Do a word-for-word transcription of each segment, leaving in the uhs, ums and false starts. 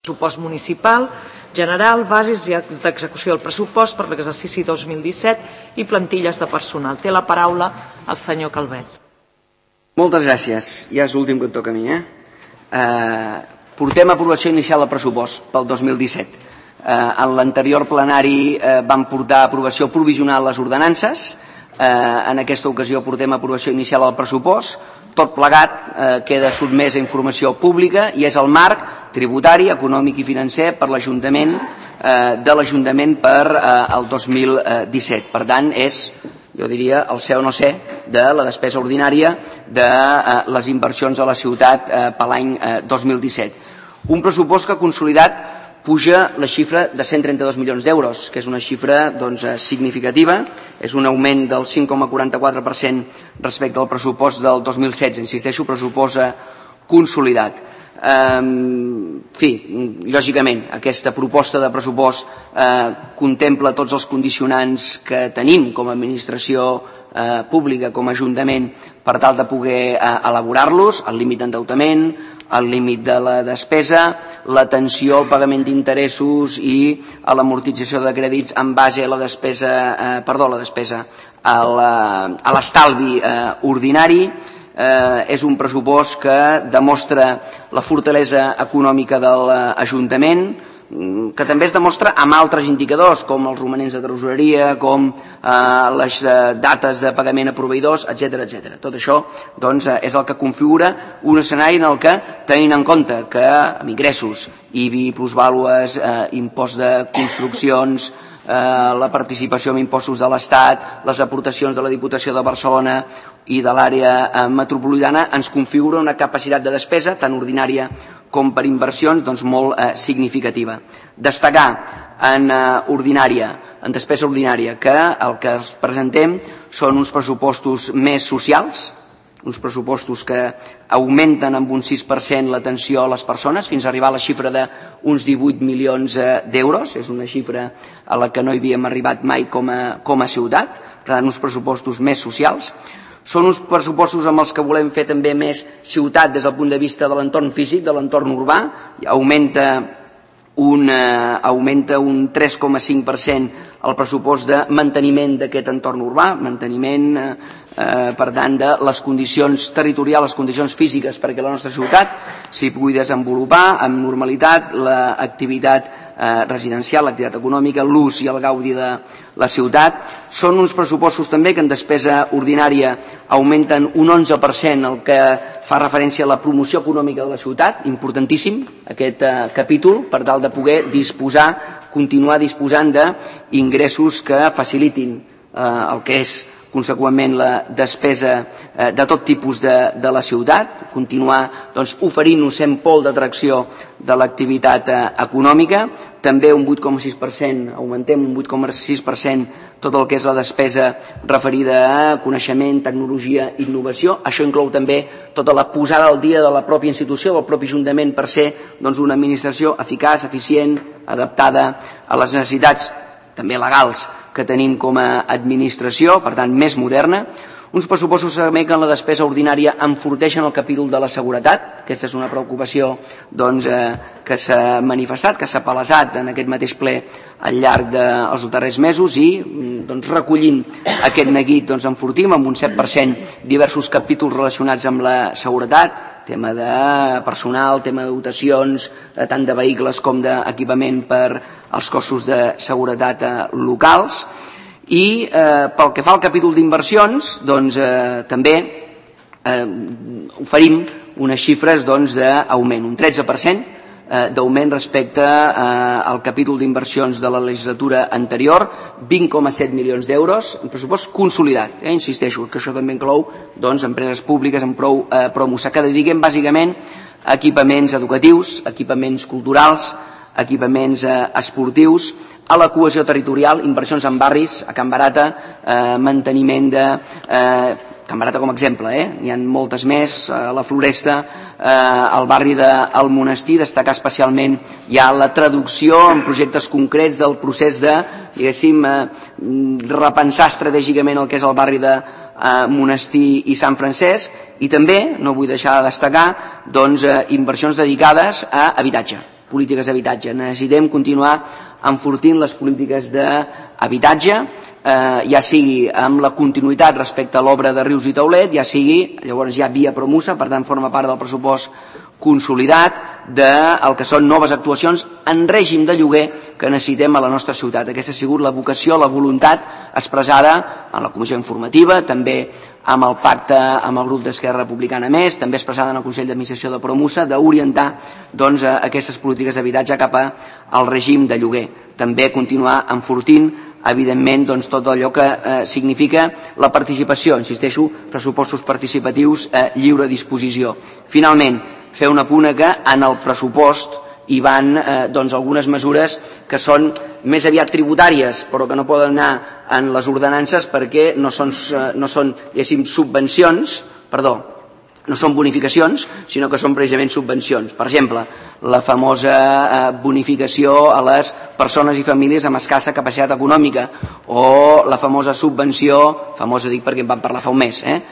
pressupost municipal general, bases d'execució del pressupost per l'exercici dos mil disset i plantilles de personal. Té la paraula el senyor Calvet. Moltes gràcies. Ja és l'últim que et toca a mi. Eh? Eh, portem a aprovació inicial del pressupost pel dos mil disset. Eh, en l'anterior plenari eh, vam portar a aprovació provisional les ordenances. Eh, en aquesta ocasió portem a aprovació inicial del pressupost. Tot plegat eh, queda sotmès a informació pública i és el marc tributari, econòmic i financer per l'Ajuntament eh, de l'Ajuntament per eh, el dos mil disset. Per tant, és, jo diria, el ser o no ser de la despesa ordinària de eh, les inversions a la ciutat eh, per l'any eh, dos mil disset. Un pressupost que consolidat puja la xifra de cent trenta-dos milions d'euros, que és una xifra doncs, significativa, és un augment del cinc coma quaranta-quatre per cent respecte al pressupost del dos mil setze, insisteixo, pressupost consolidat. En fi, lògicament, aquesta proposta de pressupost eh, contempla tots els condicionants que tenim com a administració eh, pública, com a Ajuntament, per tal de poder eh, elaborar-los, el límit d'endeutament, el límit de la despesa, l'atenció al pagament d'interessos i a l'amortització de crèdits en base a la despesa, eh, perdó, la despesa, a l'estalvi eh, ordinari. Eh, és un pressupost que demostra la fortalesa econòmica de l'Ajuntament, que també es demostra amb altres indicadors, com els romanents de tresoreria, com eh, les eh, dates de pagament a proveïdors, etcètera, etcètera. Tot això doncs, és el que configura un escenari en el que, tenint en compte que amb ingressos, I B I, plusvàlues, eh, impost de construccions, eh, la participació en impostos de l'Estat, les aportacions de la Diputació de Barcelona i de l'àrea metropolitana, ens configura una capacitat de despesa, tant ordinària com per inversions, doncs molt eh, significativa. Destacar en eh, ordinària, en despesa ordinària, que el que els presentem són uns pressupostos més socials, uns pressupostos que augmenten amb un sis per cent l'atenció a les persones, fins a arribar a la xifra d'uns divuit milions d'euros. És una xifra a la que no hi havíem arribat mai com a, com a ciutat, per tant, uns pressupostos més socials. Són uns pressupostos amb els que volem fer també més ciutat des del punt de vista de l'entorn físic, de l'entorn urbà. Augmenta un, eh, augmenta un tres coma cinc per cent el pressupost de manteniment d'aquest entorn urbà, manteniment, eh, per tant, de les condicions territorials, les condicions físiques perquè la nostra ciutat s'hi pugui desenvolupar amb normalitat l'activitat Eh, residencial, l'activitat econòmica, l'ús i el gaudi de la ciutat. Són uns pressupostos també que en despesa ordinària augmenten un onze per cent, el que fa referència a la promoció econòmica de la ciutat, importantíssim aquest eh, capítol, per tal de poder disposar, continuar disposant d'ingressos que facilitin eh, el que és conseqüentment la despesa eh, de tot tipus de, de la ciutat, continuar doncs, oferint-nos sent pol d'atracció de l'activitat eh, econòmica, també un vuit coma sis per cent, augmentem un vuit coma sis per cent tot el que és la despesa referida a coneixement, tecnologia, innovació. Això inclou també tota la posada al dia de la pròpia institució, del propi Ajuntament, per ser doncs, una administració eficaç, eficient, adaptada a les necessitats també legals que tenim com a administració, per tant, més moderna. Uns pressupostos també que en la despesa ordinària enforteixen el capítol de la seguretat. Aquesta és una preocupació doncs, eh, que s'ha manifestat, que s'ha palesat en aquest mateix ple al llarg dels darrers mesos i doncs, recollint aquest neguit doncs, enfortim amb un set per cent diversos capítols relacionats amb la seguretat, tema de personal, tema de dotacions, tant de vehicles com d'equipament per als cossos de seguretat eh, locals. I eh, pel que fa al capítol d'inversions, doncs, eh, també eh, oferim unes xifres doncs, d'augment, un tretze per cent eh, d'augment respecte eh, al capítol d'inversions de la legislatura anterior, vint coma set milions d'euros, un pressupost consolidat. Eh, insisteixo que això també inclou doncs, empreses públiques amb prou eh, promoció, que dediquem bàsicament a equipaments educatius, equipaments culturals, equipaments eh, esportius, a la cohesió territorial, inversions en barris, a Can Barata, eh, manteniment de... Eh, Can Barata com a exemple, eh? N'hi ha moltes més, a la Floresta, eh, al barri del Monestir, destacar especialment ja la traducció en projectes concrets del procés de, diguéssim, eh, repensar estratègicament el que és el barri de eh, Monestir i Sant Francesc, i també, no vull deixar de destacar, doncs, eh, inversions dedicades a habitatge. polítiques d'habitatge. Necessitem continuar enfortint les polítiques d'habitatge, eh, ja sigui amb la continuïtat respecte a l'obra de Rius i Taulet, ja sigui, llavors ja via Promusa, per tant forma part del pressupost consolidat del que són noves actuacions en règim de lloguer que necessitem a la nostra ciutat. Aquesta ha sigut la vocació, la voluntat expressada en la comissió informativa, també amb el pacte amb el grup d'Esquerra Republicana Més, també expressada en el Consell d'Administració de Promusa, d'orientar doncs, aquestes polítiques d'habitatge cap al règim de lloguer. També continuar enfortint evidentment doncs, tot allò que eh, significa la participació, insisteixo, pressupostos participatius a eh, lliure disposició. Finalment, fer una punt que en el pressupost hi van eh, doncs, algunes mesures que són més aviat tributàries, però que no poden anar en les ordenances perquè no són, eh, no són diguéssim, subvencions, perdó, no són bonificacions, sinó que són precisament subvencions. Per exemple, la famosa eh, bonificació a les persones i famílies amb escassa capacitat econòmica o la famosa subvenció, famosa dic perquè en vam parlar fa un mes, eh,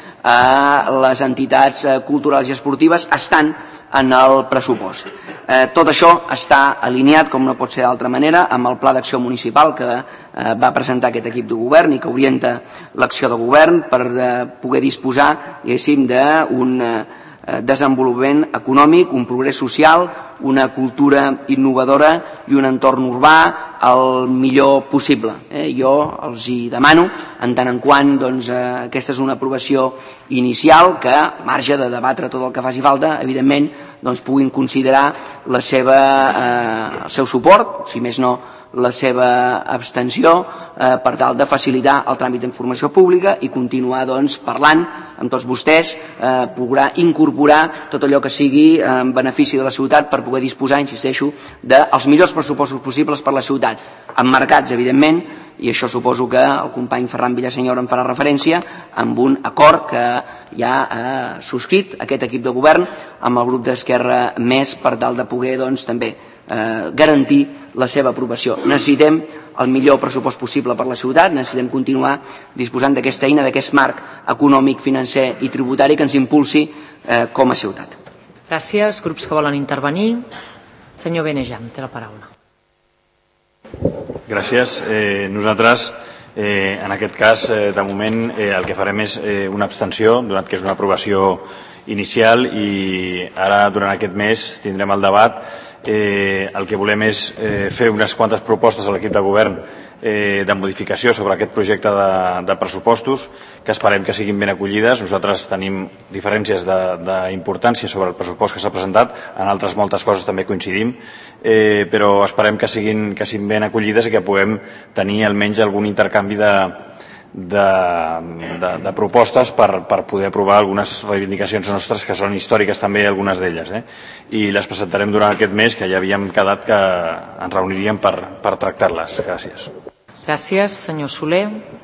a les entitats eh, culturals i esportives estan en el pressupost. Eh, tot això està alineat, com no pot ser d'altra manera, amb el Pla d'Acció Municipal que eh, va presentar aquest equip de govern i que orienta l'acció de govern per eh, poder disposar, diguéssim, d'un eh, desenvolupament econòmic, un progrés social, una cultura innovadora i un entorn urbà el millor possible. Eh? Jo els hi demano, en tant en quant doncs, eh, aquesta és una aprovació inicial que, a marge de debatre tot el que faci falta, evidentment, doncs, puguin considerar la seva, eh, el seu suport, si més no la seva abstenció, eh, per tal de facilitar el tràmit d'informació pública i continuar doncs, parlant amb tots vostès, eh, poder incorporar tot allò que sigui en benefici de la ciutat per poder disposar, insisteixo, dels millors pressupostos possibles per la ciutat, emmarcats, evidentment, i això suposo que el company Ferran Villaseñor en farà referència, amb un acord que ja ha subscrit aquest equip de govern amb el grup d'Esquerra Més per tal de poder doncs, també eh, garantir la seva aprovació. Necessitem el millor pressupost possible per la ciutat, necessitem continuar disposant d'aquesta eina, d'aquest marc econòmic, financer i tributari que ens impulsi eh, com a ciutat. Gràcies. Grups que volen intervenir. Senyor Benejam, té la paraula. Gràcies. Eh, nosaltres, eh, en aquest cas, eh, de moment, eh, el que farem és eh, una abstenció, donat que és una aprovació inicial i ara, durant aquest mes, tindrem el debat. Eh, el que volem és eh, fer unes quantes propostes a l'equip de govern eh, de modificació sobre aquest projecte de, de pressupostos que esperem que siguin ben acollides. Nosaltres tenim diferències d'importància sobre el pressupost que s'ha presentat, en altres moltes coses també coincidim, eh, però esperem que siguin, que siguin ben acollides i que puguem tenir almenys algun intercanvi de, de, de, de propostes per, per poder aprovar algunes reivindicacions nostres que són històriques també, algunes d'elles, eh? I les presentarem durant aquest mes, que ja havíem quedat que ens reuniríem per, per tractar-les. Gràcies. Gràcies. Senyor Soler.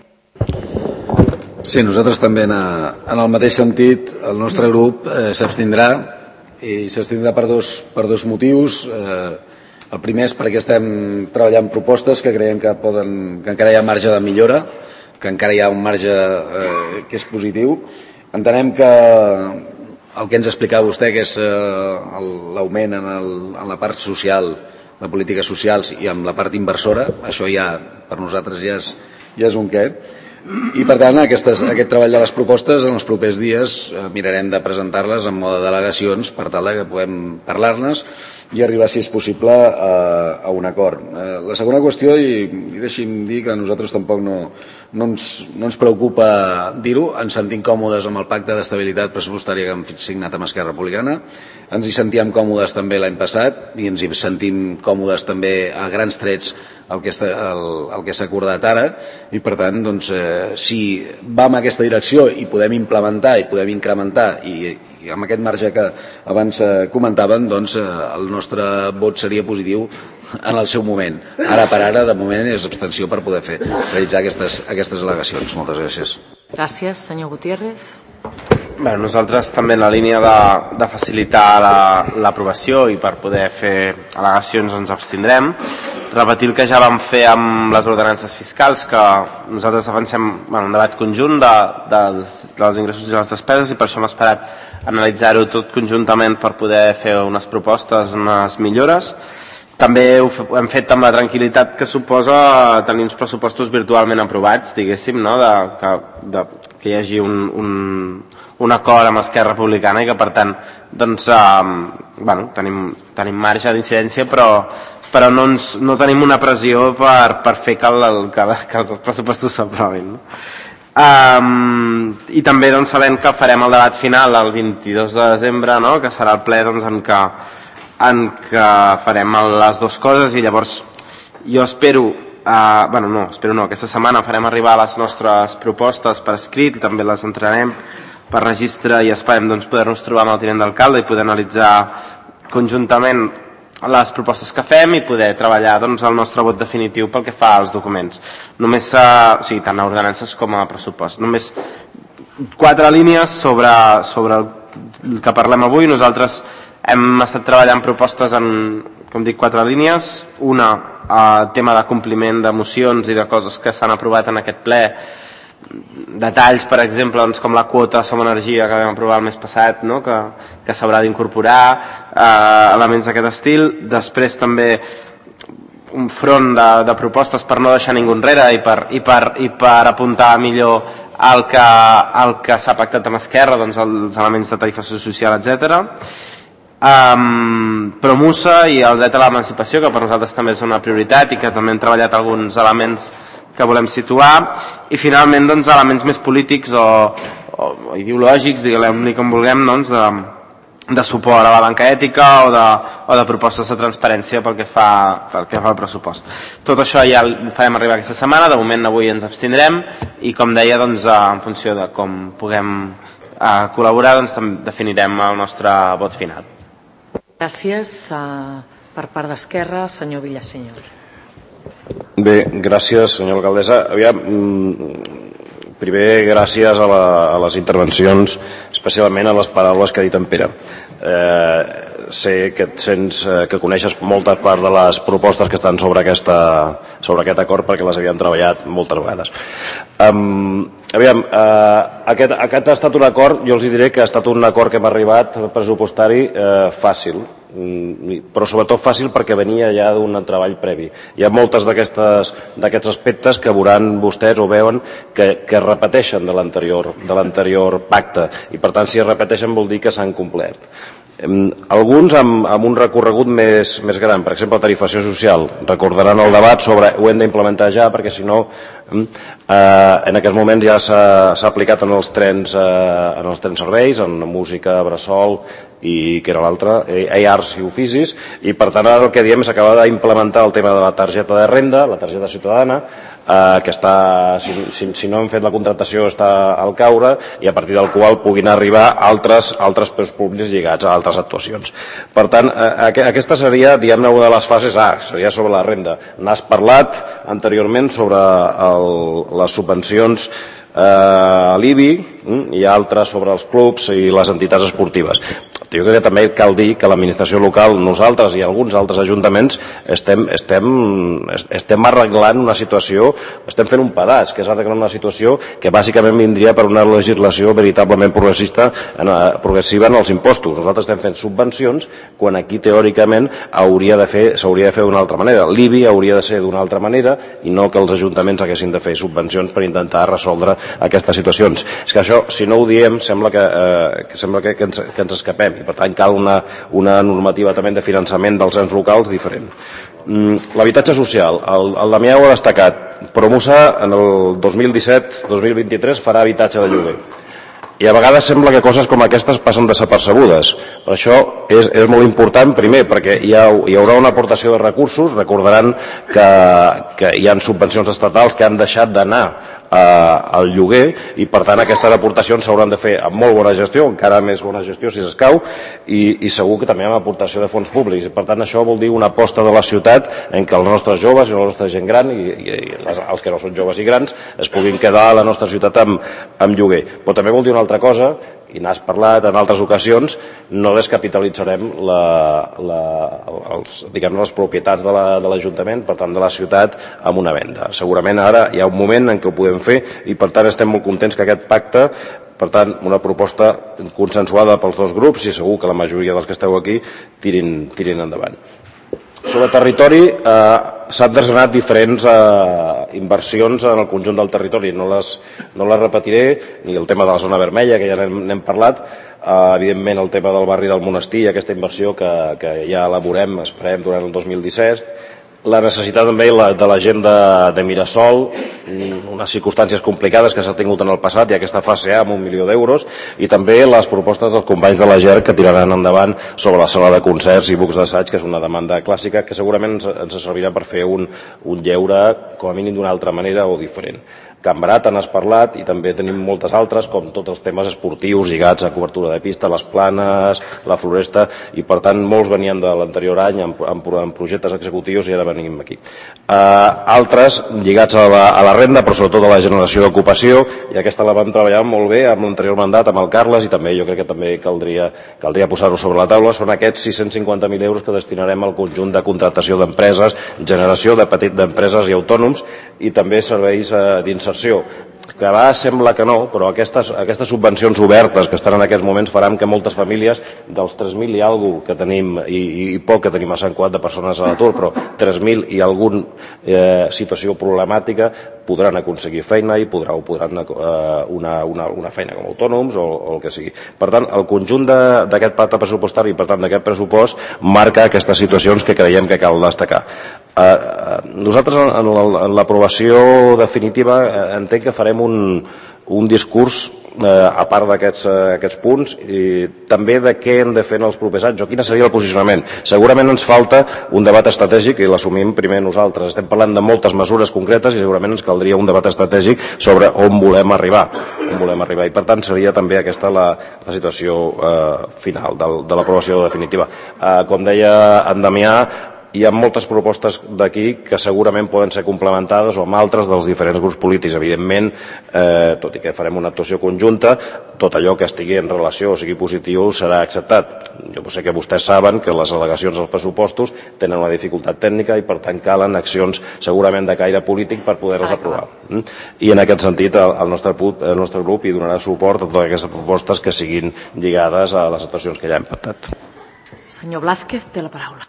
Sí, nosaltres també en, en el mateix sentit, el nostre grup eh, s'abstindrà i s'abstindrà per dos, per dos motius. Eh, el primer és perquè estem treballant propostes que creiem que, poden, que encara hi ha marge de millora, que encara hi ha un marge eh, que és positiu. Entenem que el que ens explicava vostè, que és eh, l'augment en, el, en la part social, de polítiques socials i amb la part inversora, això ja per nosaltres ja és, ja és un què. I per tant, aquestes, aquest treball de les propostes en els propers dies eh, mirarem de presentar-les en mode de delegacions per tal que puguem parlar-ne i arribar, si és possible, a, a un acord. Eh, la segona qüestió, i, i deixi'm dir que a nosaltres tampoc no, no, ens, no ens preocupa dir-ho, ens sentim còmodes amb el pacte d'estabilitat pressupostària que hem signat amb Esquerra Republicana, ens hi sentíem còmodes també l'any passat i ens hi sentim còmodes també a grans trets el que, el, el que s'ha acordat ara i per tant doncs, eh, si va en aquesta direcció i podem implementar i podem incrementar i, i amb aquest marge que abans eh, comentaven, doncs eh, el nostre vot seria positiu en el seu moment. Ara per ara, de moment, és abstenció per poder fer realitzar aquestes, aquestes al·legacions. Moltes gràcies. Gràcies. Senyor Gutiérrez. Bé, nosaltres també en la línia de, de facilitar l'aprovació la, i per poder fer al·legacions ens abstindrem. repetir el que ja vam fer amb les ordenances fiscals, que nosaltres defensem bueno, un debat conjunt de, dels, dels ingressos i les despeses, i per això hem esperat analitzar-ho tot conjuntament per poder fer unes propostes, unes millores. També ho hem fet amb la tranquil·litat que suposa tenir uns pressupostos virtualment aprovats, diguéssim, no? de, que, de, que hi hagi un, un, un acord amb Esquerra Republicana i que per tant doncs, eh, bueno, tenim, tenim marge d'incidència, però, però no, ens, no tenim una pressió per, per fer que, el, que, que els pressupostos s'aprovin. No? Um, I també doncs, sabent que farem el debat final el vint-i-dos de desembre, no? Que serà el ple doncs, en què en què farem les dues coses, i llavors jo espero, eh, bueno no, espero no, aquesta setmana farem arribar les nostres propostes per escrit i també les entrenarem per registre i esperem doncs, poder-nos trobar amb el tinent d'alcalde i poder analitzar conjuntament les propostes que fem i poder treballar doncs, el nostre vot definitiu pel que fa als documents. Només, eh, o sigui, tant a ordenances com a pressupost. Només quatre línies sobre, sobre el que parlem avui. Nosaltres hem estat treballant propostes en, com dic, quatre línies. Una, eh, tema de compliment de mocions i de coses que s'han aprovat en aquest ple. Detalls, per exemple, doncs, com la quota Som Energia que vam aprovar el mes passat, no? que, que s'haurà d'incorporar, eh, elements d'aquest estil. Després també un front de, de propostes per no deixar ningú enrere i per, i per, i per apuntar millor el que, el que s'ha pactat amb Esquerra, doncs, els elements de tarifació social, etcètera. Um, Promusa i el dret a l'emancipació, que per nosaltres també és una prioritat i que també hem treballat alguns elements que volem situar, i finalment doncs, elements més polítics o, o, o ideològics, diguem-ne com vulguem, doncs, de, de suport a la banca ètica o de, o de propostes de transparència pel que fa, pel que fa al pressupost. Tot això ja ho farem arribar aquesta setmana. De moment avui ens abstindrem i, com deia, doncs, en funció de com puguem eh, col·laborar, doncs, definirem el nostre vot final. Gràcies. Uh, per part d'Esquerra, senyor Villaseñor. Bé, gràcies, senyora alcaldessa. Aviam, primer, gràcies a, la, a les intervencions, especialment a les paraules que ha dit en Pere. Eh, sé que, et sents, eh, que coneixes molta part de les propostes que estan sobre, aquesta, sobre aquest acord, perquè les havíem treballat moltes vegades. Um, aviam, eh, aquest, aquest ha estat un acord, jo els diré que ha estat un acord que hem arribat pressupostari eh, fàcil, però sobretot fàcil perquè venia ja d'un treball previ. Hi ha moltes d'aquests aspectes que veuran vostès o veuen que, que es repeteixen de l'anterior pacte, i per tant si es repeteixen vol dir que s'han complert. Alguns amb, amb un recorregut més, més gran, per exemple, la tarifació social. Recordaran el debat sobre ho hem d'implementar ja, perquè si no, eh, en aquest moment ja s'ha aplicat en els trens, eh, en els trens serveis, en música, bressol i que era l'altre, A Arts i oficis, i per tant ara el que diem és acabar d'implementar el tema de la targeta de renda, la targeta ciutadana, eh, que està, si, si, si no hem fet la contractació està al caure, i a partir del qual puguin arribar altres, altres preus públics lligats a altres actuacions. Per tant, eh, aquesta seria, diguem-ne, una de les fases A, seria sobre la renda. N'has parlat anteriorment sobre el, les subvencions eh, a l'I B I i altres sobre els clubs i les entitats esportives. Jo crec que també cal dir que l'administració local, nosaltres i alguns altres ajuntaments estem, estem, estem arreglant una situació, estem fent un pedaç, que és arreglar una situació que bàsicament vindria per una legislació veritablement progressista, progressiva en els impostos. Nosaltres estem fent subvencions quan aquí teòricament hauria de fer, s'hauria de fer d'una altra manera. L'I B I hauria de ser d'una altra manera i no que els ajuntaments haguessin de fer subvencions per intentar resoldre aquestes situacions. És que això, si no ho diem, sembla que, eh, que, sembla que, que, ens, que ens escapem. Per tant, cal una, una normativa també de finançament dels ens locals diferent. L'habitatge social, el, el Damià ho ha destacat. Promusa en el dos mil disset dos mil vint-i-tres farà habitatge de lloguer. I a vegades sembla que coses com aquestes passen desapercebudes. Per això és, és molt important, primer, perquè hi, ha, hi haurà una aportació de recursos. Recordaran que, que hi ha subvencions estatals que han deixat d'anar al lloguer i per tant aquestes aportacions s'hauran de fer amb molt bona gestió, encara més bona gestió si s'escau, i, i segur que també amb aportació de fons públics. I per tant això vol dir una aposta de la ciutat en què els nostres joves i la nostra gent gran i, i, i les, els que no són joves i grans es puguin quedar a la nostra ciutat amb, amb lloguer. Però també vol dir una altra cosa, i n'has parlat en altres ocasions, no descapitalitzarem la, la, els, diguem, les propietats de l'Ajuntament, la, per tant de la ciutat, amb una venda. Segurament ara hi ha un moment en què ho podem fer i per tant estem molt contents que aquest pacte, per tant una proposta consensuada pels dos grups i segur que la majoria dels que esteu aquí tirin, tirin endavant. Sobre territori eh, s'han desgranat diferents eh, inversions en el conjunt del territori, no les, no les repetiré, ni el tema de la zona vermella, que ja n'hem parlat, eh, evidentment el tema del barri del Monestir, aquesta inversió que, que ja elaborem, esperem, durant el dos mil disset, la necessitat també de la gent de, de Mirasol, unes circumstàncies complicades que s'ha tingut en el passat i aquesta fase A amb un milió d'euros, i també les propostes dels companys de la G E R que tiraran endavant sobre la sala de concerts i bucs d'assaig, que és una demanda clàssica que segurament ens, ens servirà per fer un, un lleure com a mínim d'una altra manera o diferent. Can Barat n'has parlat i també tenim moltes altres, com tots els temes esportius lligats a cobertura de pista, les planes, la floresta, i per tant molts venien de l'anterior any en, en, en projectes executius i ara venim aquí. Uh, altres lligats a la, a la renda, però sobretot a la generació d'ocupació, i aquesta la vam treballar molt bé amb l'anterior mandat, amb el Carles, i també jo crec que també caldria, caldria posar-ho sobre la taula. Són aquests sis-cents cinquanta mil euros que destinarem al conjunt de contractació d'empreses, generació de petit d'empreses i autònoms, i també serveis uh, d'inserció, que a vegades sembla que no, però aquestes, aquestes subvencions obertes que estan en aquests moments faran que moltes famílies, dels tres mil i alguna que tenim, i, i poc que tenim a Sant Cugat de persones a l'atur, però tres mil i alguna eh, situació problemàtica, podran aconseguir feina i podran, podran eh, una, una, una feina com a autònoms o, o el que sigui. Per tant, el conjunt d'aquest pacte pressupostari i per tant d'aquest pressupost marca aquestes situacions que creiem que cal destacar. Eh, nosaltres en l'aprovació definitiva eh, entenc que farem un, un discurs eh, a part d'aquests eh, aquests punts i també de què hem de fer en els propers anys o quin seria el posicionament. Segurament ens falta un debat estratègic i l'assumim primer nosaltres. Estem parlant de moltes mesures concretes i segurament ens caldria un debat estratègic sobre on volem arribar, on volem arribar. I per tant seria també aquesta la, la situació eh, final del, de l'aprovació definitiva. Eh, com deia en Damià, hi ha moltes propostes d'aquí que segurament poden ser complementades o amb altres dels diferents grups polítics. Evidentment, eh, tot i que farem una actuació conjunta, tot allò que estigui en relació o sigui positiu serà acceptat. Jo sé que vostès saben que les al·legacions als pressupostos tenen una dificultat tècnica i per tant calen accions segurament de caire polític per poder-les aprovar. I en aquest sentit el, el, nostre, el nostre grup hi donarà suport a totes aquestes propostes que siguin lligades a les actuacions que ja hem pactat. Senyor Blázquez, té la paraula.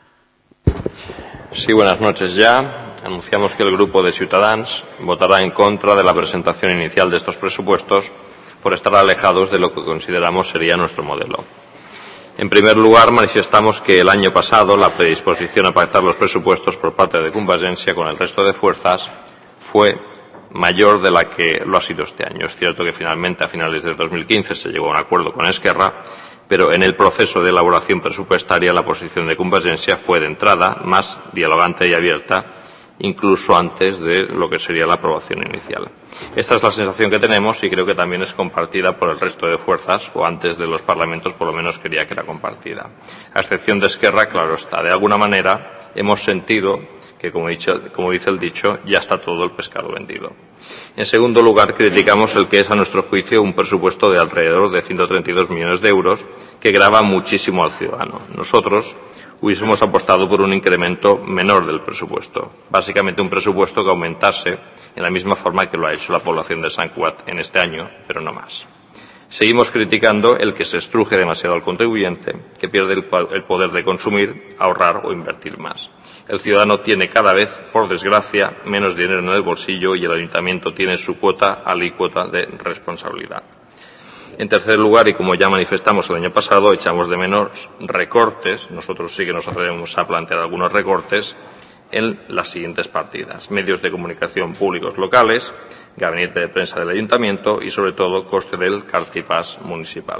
Sí, buenas noches ya. Anunciamos que el Grupo de Ciudadanos votará en contra de la presentación inicial de estos presupuestos por estar alejados de lo que consideramos sería nuestro modelo. En primer lugar, manifestamos que el año pasado la predisposición a pactar los presupuestos por parte de Convergencia con el resto de fuerzas fue mayor de la que lo ha sido este año. Es cierto que finalmente a finales de dos mil quince se llegó a un acuerdo con Esquerra, pero en el proceso de elaboración presupuestaria la posición de Convergencia fue de entrada más dialogante y abierta, incluso antes de lo que sería la aprobación inicial. Esta es la sensación que tenemos y creo que también es compartida por el resto de fuerzas, o antes de los parlamentos por lo menos quería que era compartida. A excepción de Esquerra, claro está, de alguna manera hemos sentido que, como, dicho, como dice el dicho, ya está todo el pescado vendido. En segundo lugar, criticamos el que es, a nuestro juicio, un presupuesto de alrededor de ciento treinta y dos millones de euros que grava muchísimo al ciudadano. Nosotros hubiésemos apostado por un incremento menor del presupuesto, básicamente un presupuesto que aumentase en la misma forma que lo ha hecho la población de Sant Cugat en este año, pero no más. Seguimos criticando el que se estruje demasiado al contribuyente, que pierde el poder de consumir, ahorrar o invertir más. El ciudadano tiene cada vez, por desgracia, menos dinero en el bolsillo y el ayuntamiento tiene su cuota alícuota de responsabilidad. En tercer lugar, y como ya manifestamos el año pasado, echamos de menos recortes, nosotros sí que nos atrevemos a plantear algunos recortes, en las siguientes partidas: medios de comunicación públicos locales, gabinete de prensa del ayuntamiento y, sobre todo, coste del cartipás municipal.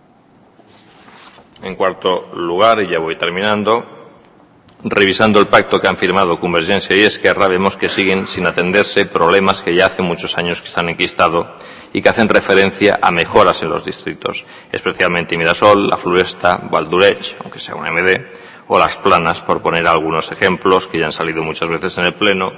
En cuarto lugar, y ya voy terminando, revisando el pacto que han firmado Convergencia y Esquerra, vemos que siguen sin atenderse problemas que ya hace muchos años que se han enquistado y que hacen referencia a mejoras en los distritos, especialmente Mirasol, La Floresta, Valldoreix, aunque sea una eme de, o Las Planas, por poner algunos ejemplos que ya han salido muchas veces en el Pleno,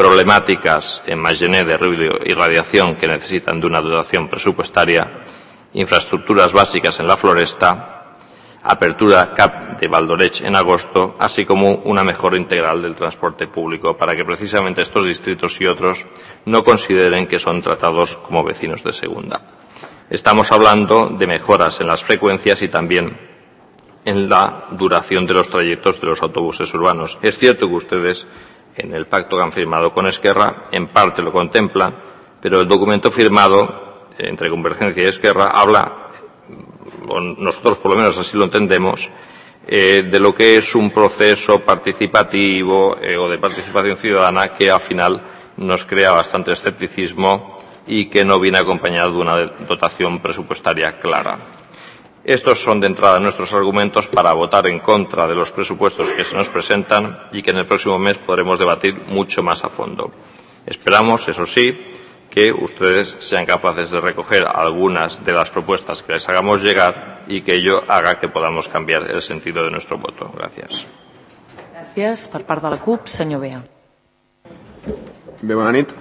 problemáticas en Magené de ruido y radiación que necesitan de una dotación presupuestaria infraestructuras básicas en la Floresta, apertura C A P de Valdoreig en agosto, así como una mejora integral del transporte público para que precisamente estos distritos y otros no consideren que son tratados como vecinos de segunda. Estamos hablando de mejoras en las frecuencias y también en la duración de los trayectos de los autobuses urbanos. Es cierto que ustedes, en el pacto que han firmado con Esquerra, en parte lo contemplan, pero el documento firmado entre Convergencia y Esquerra habla, o nosotros por lo menos así lo entendemos, eh, de lo que es un proceso participativo eh, o de participación ciudadana que al final nos crea bastante escepticismo y que no viene acompañado de una dotación presupuestaria clara. Estos son de entrada nuestros argumentos para votar en contra de los presupuestos que se nos presentan y que en el próximo mes podremos debatir mucho más a fondo. Esperamos, eso sí, que ustedes sean capaces de recoger algunas de las propuestas que les hagamos llegar y que ello haga que podamos cambiar el sentido de nuestro voto. Gràcies. Gràcies. Per part de la CUP, senyor Bea. Bé, bona nit.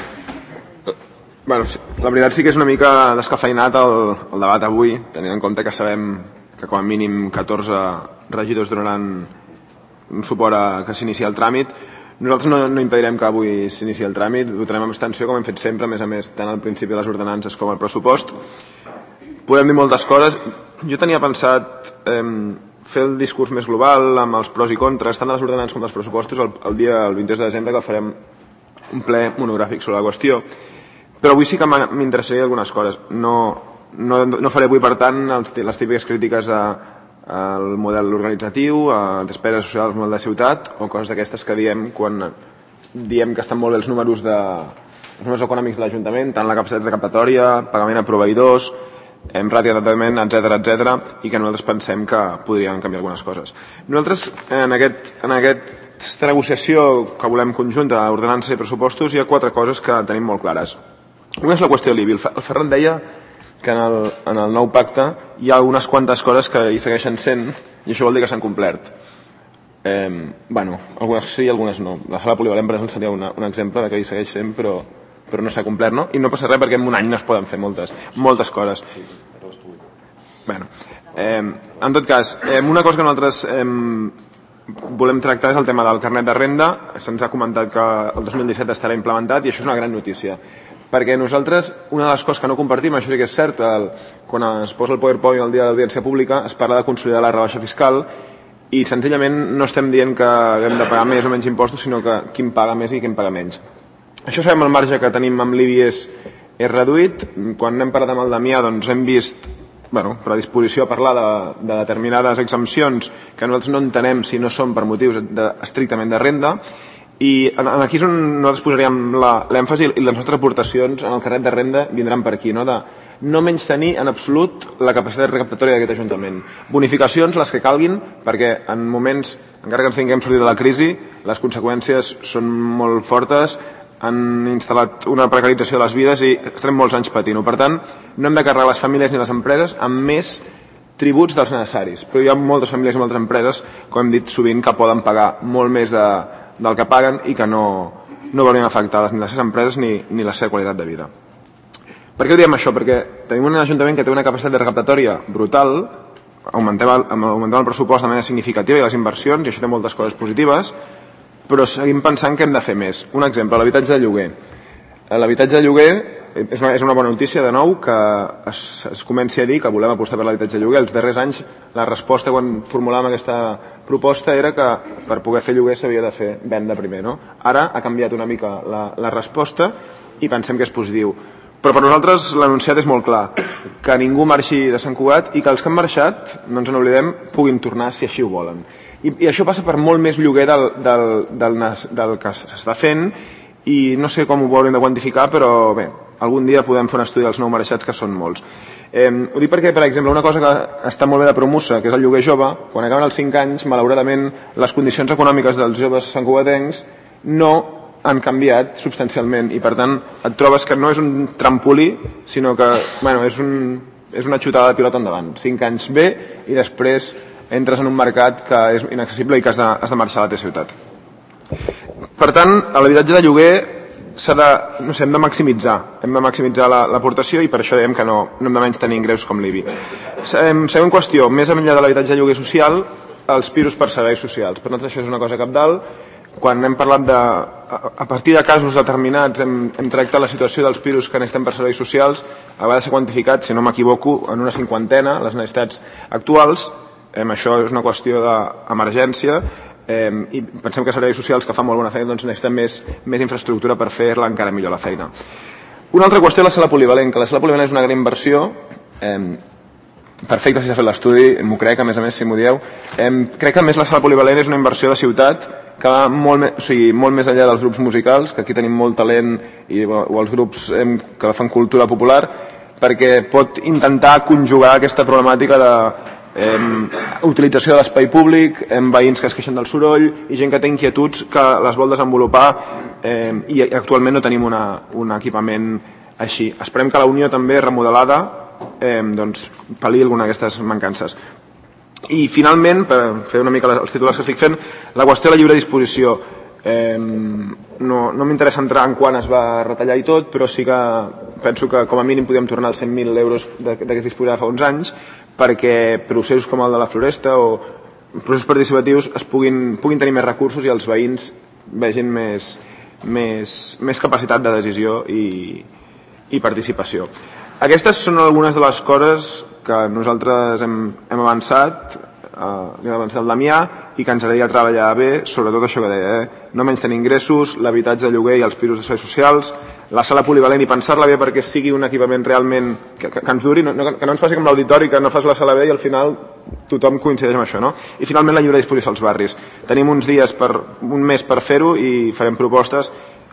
Bueno, la veritat sí que és una mica descafeinat el, el debat avui, tenint en compte que sabem que com a mínim catorze regidors donaran un suport a que s'inici el tràmit. Nosaltres no, no impedirem que avui s'inici el tràmit, votarem amb abstenció com hem fet sempre, a més a més, tant al principi de les ordenances com al pressupost. Podem dir moltes coses. Jo tenia pensat eh, fer el discurs més global amb els pros i contres, tant de les ordenances com dels pressupostos, el, el dia el vint-i-dos de desembre, que farem un ple monogràfic sobre la qüestió. Però avui sí que m'interessaria algunes coses. No, no, no faré avui, per tant, els, les típiques crítiques a, al model organitzatiu, a despeses socials, al model de ciutat, o coses d'aquestes que diem quan diem que estan molt bé els números, de, els números econòmics de l'Ajuntament, tant la capacitat recaptatòria, pagament a proveïdors, hem ratificament, etcètera, etcètera, i que nosaltres pensem que podrien canviar algunes coses. Nosaltres, en, aquest, en aquesta negociació que volem conjunta d'ordenança i pressupostos, hi ha quatre coses que tenim molt clares. Una és la qüestió de l'I B I. El Ferran deia que en el, en el nou pacte hi ha algunes quantes coses que hi segueixen sent, i això vol dir que s'han complert. Eh, bueno, algunes sí i algunes no. La sala polivalent, per exemple, seria una, un exemple de que hi segueix sent, però, però no s'ha complert, no? I no passa res perquè en un any no es poden fer moltes, moltes coses. Bueno, eh, en tot cas, eh, una cosa que nosaltres eh, volem tractar és el tema del carnet de renda. Se'ns ha comentat que el dos mil disset estarà implementat i això és una gran notícia. Perquè nosaltres, una de les coses que no compartim, això sí que és cert, el, quan es posa el PowerPoint el dia de l'audiència pública, es parla de consolidar la rebaixa fiscal i senzillament no estem dient que hem de pagar més o menys impostos, sinó que qui paga més i qui paga menys. Això sabem, el marge que tenim amb l'I B I és, és reduït. Quan hem parlat amb el Damià, doncs hem vist bueno, predisposició a parlar de, de determinades exempcions que nosaltres no entenem si no són per motius de, estrictament de renda. I aquí és on nosaltres posaríem l'èmfasi i les nostres aportacions en el carnet de renda vindran per aquí, no? De no menys tenir en absolut la capacitat recaptatòria d'aquest Ajuntament. Bonificacions, les que calguin, perquè en moments, encara que ens tinguem sortit de la crisi, les conseqüències són molt fortes, han instal·lat una precarització de les vides i estarem molts anys patint-ho. Per tant, no hem de carregar les famílies ni les empreses amb més tributs dels necessaris. Però hi ha moltes famílies i moltes empreses, com hem dit sovint, que poden pagar molt més de del que paguen i que no, no veurien afectades ni les seves empreses ni, ni la seva qualitat de vida. Per què ho diem això? Perquè tenim un Ajuntament que té una capacitat de recaptatòria brutal, augmentem el, augmentem el pressupost de manera significativa i les inversions, i això té moltes coses positives, però seguim pensant que hem de fer més. Un exemple, l'habitatge de lloguer. L'habitatge de lloguer és una, és una bona notícia, de nou, que es, es comenci a dir que volem apostar per l'habitatge de lloguer. Els darrers anys la resposta quan formulàvem aquesta proposta era que per poder fer lloguer s'havia de fer venda primer, no? Ara ha canviat una mica la, la resposta i pensem que és positiu. Però per nosaltres l'anunciat és molt clar, que ningú marxi de Sant Cugat i que els que han marxat, no ens n'oblidem, puguin tornar si així ho volen. I, i això passa per molt més lloguer del, del, del, del que s'està fent i no sé com ho volen de quantificar, però bé, algun dia podem fer un estudi dels nou marxats, que són molts. Eh, ho dic perquè, per exemple, una cosa que està molt bé de promussa, que és el lloguer jove, quan acaben els cinc anys, malauradament, les condicions econòmiques dels joves santcugatencs no han canviat substancialment i, per tant, et trobes que no és un trampolí, sinó que bueno, és, un, és una xutada de pilota endavant. Cinc anys bé i després entres en un mercat que és inaccessible i que has de, has de marxar a la teva ciutat. Per tant, l'habitatge de lloguer s'ha de, no sé, hem de maximitzar, hem de maximitzar l'aportació i per això dèiem que no, no hem de menys tenir ingressos com l'I B I. Següent qüestió, més enllà de l'habitatge de lloguer social, els pisos per serveis socials. Per nosaltres això és una cosa cabdal. Quan hem parlat de, a partir de casos determinats, hem, hem tractat la situació dels pisos que necessitem per serveis socials, a vegades s'ha quantificat, si no m'equivoco, en una cinquantena, les necessitats actuals. Eh, això és una qüestió d'emergència. Eh, i pensem que serveis socials que fan molt bona feina doncs necessiten més, més infraestructura per fer-la encara millor la feina. Una altra qüestió és la sala polivalent, que la sala polivalent és una gran inversió, eh, perfecte si s'ha fet l'estudi, m'ho crec, a més a més si m'ho dieu. Eh, crec que a més la sala polivalent és una inversió de ciutat que va molt, me, o sigui, molt més enllà dels grups musicals, que aquí tenim molt talent, i, o els grups eh, que fan cultura popular, perquè pot intentar conjugar aquesta problemàtica de Eh, utilització de l'espai públic, eh, veïns que es queixen del soroll i gent que té inquietuds que les vol desenvolupar eh, i actualment no tenim una, un equipament així. Esperem que la Unió també remodelada eh, doncs, pal·li alguna d'aquestes mancances. I finalment, per fer una mica els titulars que estic fent, la qüestió de la lliure disposició. Eh, no no m'interessa entrar en quan es va retallar i tot, però sí que penso que com a mínim podem tornar als cent mil euros de, de què es disposava fa uns anys, perquè processos com el de la Floresta o processos participatius es puguin, puguin tenir més recursos i els veïns vegin més, més, més capacitat de decisió i, i participació. Aquestes són algunes de les coses que nosaltres hem, hem avançat, eh, hem avançat el Damià, i que ens agradaria treballar bé, sobretot això que deia, eh? no menys tenir ingressos, l'habitatge de lloguer i els pisos de serveis socials, la sala polivalent i pensar-la bé perquè sigui un equipament realment que, que, que ens duri, no, que no ens faci com l'auditori, que no fas la sala bé i al final tothom coincideix amb això, no? I finalment la lliure disposició als barris. Tenim uns dies, per un mes per fer-ho i farem propostes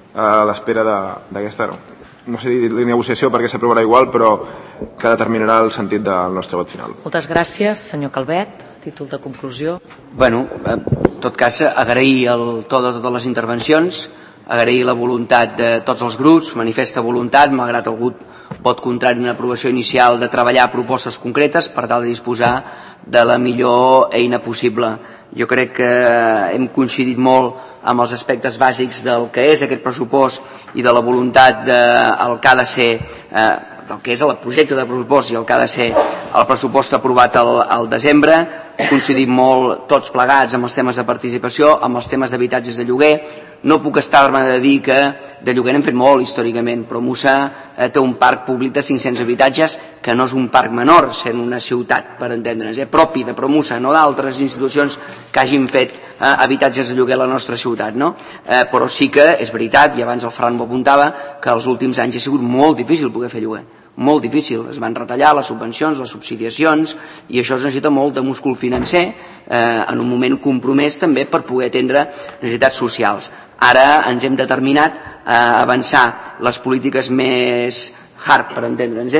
a l'espera d'aquesta, no, no sé dir la negociació perquè s'aprovarà igual, però que determinarà el sentit del nostre vot final. Moltes gràcies, senyor Calvet. Títol de conclusió. Bueno, en tot cas, agrair el to de totes les intervencions, agrair la voluntat de tots els grups, manifesta voluntat, malgrat algun vot contrari en l'aprovació inicial, de treballar propostes concretes per tal de disposar de la millor eina possible. Jo crec que hem coincidit molt amb els aspectes bàsics del que és aquest pressupost i de la voluntat del que ha de ser eh, del que és el projecte de pressupost i el que ha de ser el pressupost aprovat al, al desembre. Coincidim molt tots plegats amb els temes de participació, amb els temes d'habitatges de lloguer. No puc estar-me de dir que de lloguer n'hem fet molt històricament, però Mussà eh, té un parc públic de cinc-cents habitatges que no és un parc menor, sent una ciutat, per entendre'ns, eh, propi de Promussà, no d'altres institucions que hagin fet eh, habitatges de lloguer a la nostra ciutat, no? Eh, però sí que és veritat, i abans el Ferran ho apuntava, que els últims anys ha sigut molt difícil poder fer lloguer. Molt difícil, es van retallar les subvencions, les subsidiacions, i això es necessita molt de múscul financer eh, en un moment compromès també per poder atendre necessitats socials. Ara ens hem determinat a avançar les polítiques més hard, per entendre'ns,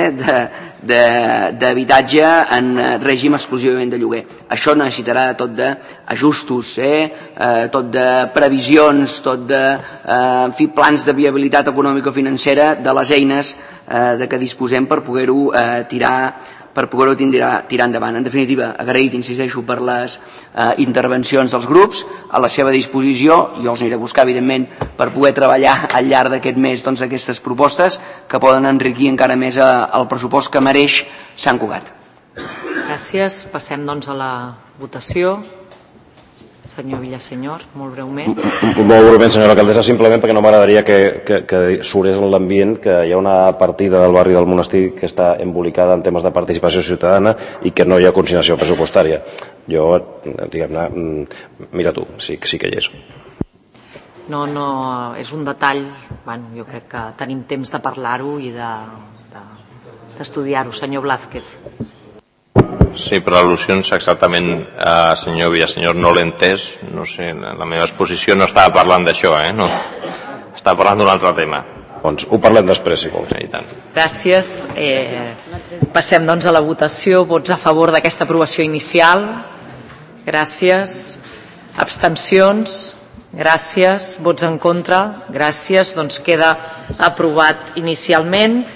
eh, d'habitatge en règim exclusivament de lloguer. Això necessitarà tot d'ajustos, eh, eh, tot de previsions, tot de eh, en fi, plans de viabilitat econòmico-financera de les eines eh, de què disposem per poder-ho eh, tirar per poder-ho tirar, tirar endavant. En definitiva, agraït, insisteixo, per les eh, intervencions dels grups, a la seva disposició. Jo els aniré a buscar, evidentment, per poder treballar al llarg d'aquest mes doncs, aquestes propostes que poden enriquir encara més eh, el pressupost que mereix Sant Cugat. Gràcies. Passem doncs a la votació. Senyor Villasenyor, molt breument. Molt breument, senyora alcaldessa, simplement perquè no m'agradaria que, que, que surés en l'ambient que hi ha una partida del barri del Monestir que està embolicada en temes de participació ciutadana i que no hi ha consignació pressupostària. Jo, diguem-ne, mira tu, sí, sí que hi és. No, no, és un detall, bueno, jo crec que tenim temps de parlar-ho i de, de, d'estudiar-ho. Senyor Blázquez. Sí, per al·lusions exactament, eh, senyor Villasenyor, no l'he entès. No sé, la meva exposició no estava parlant d'això, eh? No. Estava parlant d'un altre tema. Doncs ho parlem després, si vols. I tant. Gràcies. Eh, passem doncs a la votació. Vots a favor d'aquesta aprovació inicial? Gràcies. Abstencions? Gràcies. Vots en contra? Gràcies. Doncs queda aprovat inicialment.